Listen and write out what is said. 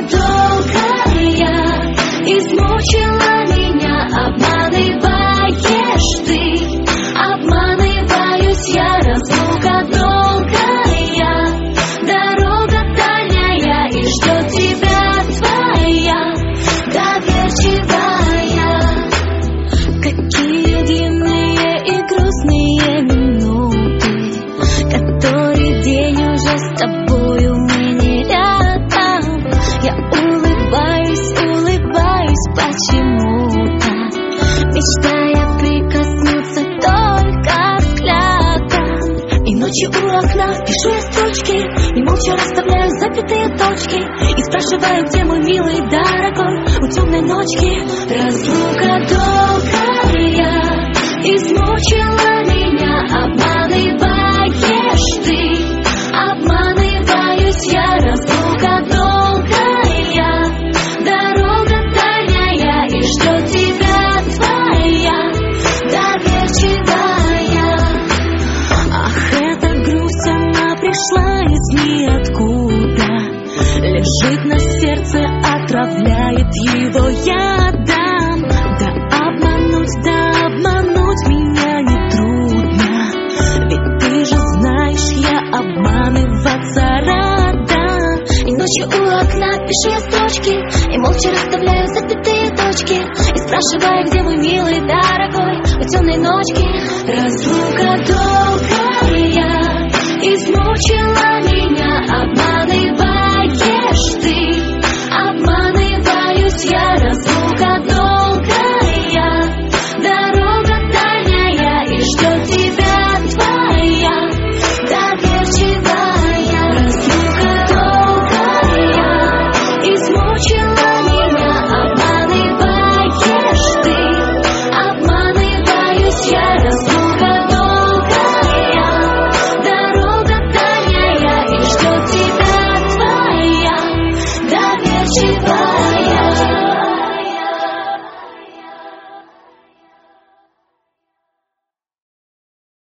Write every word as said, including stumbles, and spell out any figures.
долгая измучила меня. Обманываешь ты, обманываюсь я. Разлука долгая, дорога дальняя, и ждет тебя твоя доверчивая. Какие длинные и грустные минуты, который день уже с тобою мы не рядом. Я улыбаюсь, улыбаюсь почему-то, мечтая прикоснуться только взглядом. И ночью у окна пишу я строчки, и молча расставляю запятые точки, и спрашиваю, где мой милый дорогой у темной ночки. Разлука долгая измучила меня. Обманываешь ты, обманываюсь я. Разлука долгая, дорога дальняя, и ждет тебя твоя доверчивая. Ах, эта грусть, она пришла из ниоткуда, лежит на сердце, отравляет его ядом. Да обмануть, да обмануть меня нетрудно, ведь ты же знаешь, я обманываться рада. И ночью у окна пишу я строчки, и молча расставляю запятые точки, и спрашиваю, где мой милый дорогой у темной ночки. Разлука долгая